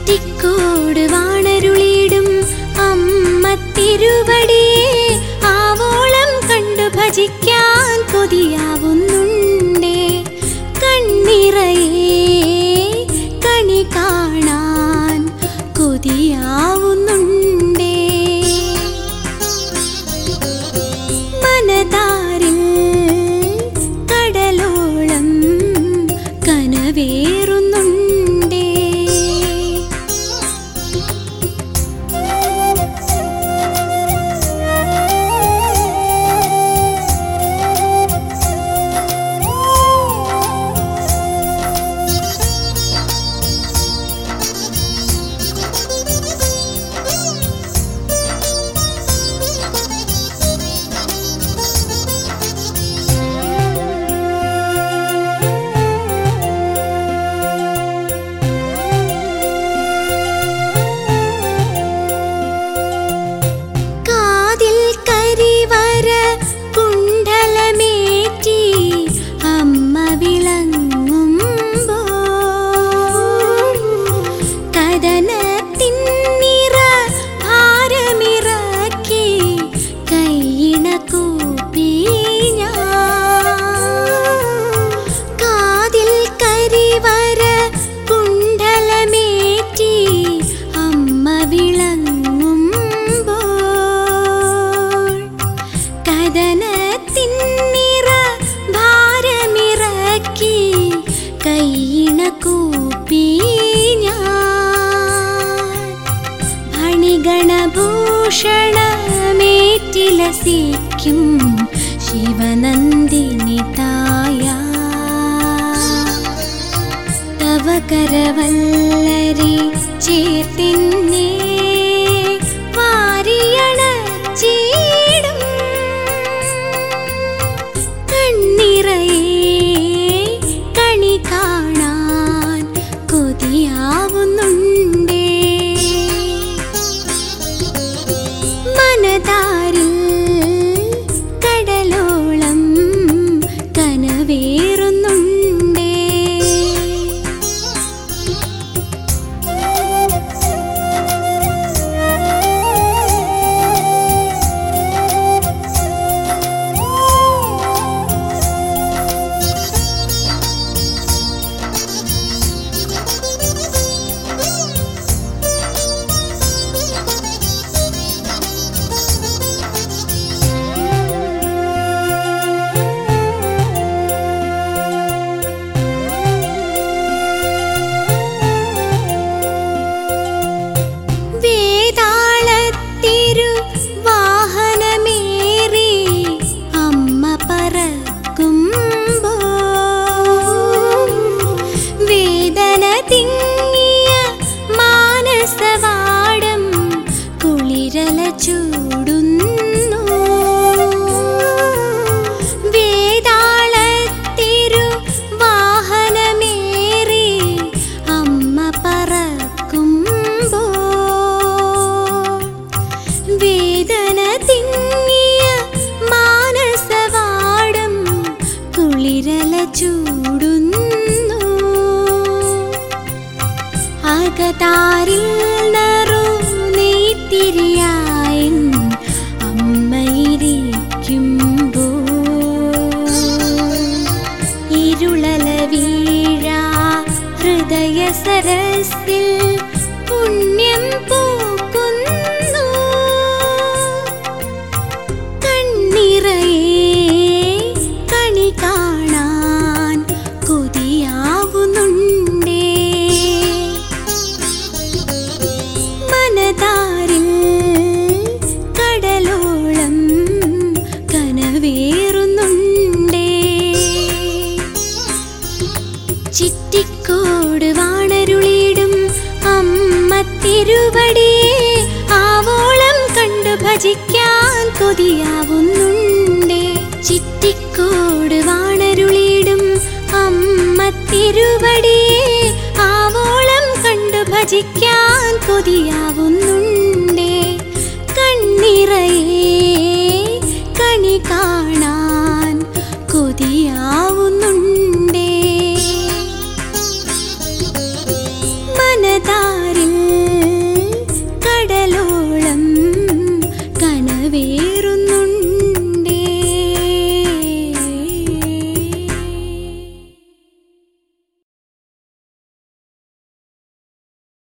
ചിറ്റിക്കോട് വാണരുളിയിടും അമ്മ തിരുവടിയെ ആവോളം കണ്ടു ഭജിക്കാൻ കൊതിയാവുന്നുണ്ടേ. കണ്ണിറയെ കണി കാണാൻ കൊതിയാവുന്നുണ്ടേ. മനതാരിൽ കടലോളം കനവേറുന്നുണ്ടേ. ഭണിഗണഭൂഷണമേറ്റിലസിക്കും ശിവനന്ദിനി തായ തവ കരവല്ലരി ചേർത്തിന്നെ വാരിയണച്ചിടും. കണ്ണിറയെ കണി കാണാൻ കൊതിയാവുന്നുണ്ടേ. മനതാരിൽ കടലോളം കനവേറുന്നുണ്ടേ. ചൂടുന്നു വേതാളത്തിരു വാഹനമേറി അമ്മ പറക്കുമ്പോൾ വേദന തിങ്ങിയ മാനസവാടം കുളിരല ചൂടുന്നു. അകതാരിൽ നെയ്ത്തിരിയായി അമ്മയിരിക്കുമ്പോൾ ഇരുളല വീഴാ ഹൃദയ സരസിൽ പുണ്യം പൂക്കുന്നു. കണ്ണിറയെ കണി കാണാൻ കൊതിയാവുന്നുണ്ടേ. മനതാരിൽ കടലോളം കനവേറുന്നുണ്ടേ. ചിറ്റിക്കോട് വാണരുളിയിടും അമ്മ തിരുവടിയെ ആവോളം കണ്ടു ഭജിക്കാൻ കൊതിയാവുന്നുണ്ടേ. ചിറ്റിക്കോട് വാണരുളിയിടും അമ്മ തിരുവടിയെ ആവോളം കണ്ടു ഭജിക്കാൻ കൊതിയാവുന്നുണ്ടേ. കണ്ണിറയെ കണി കാണാൻ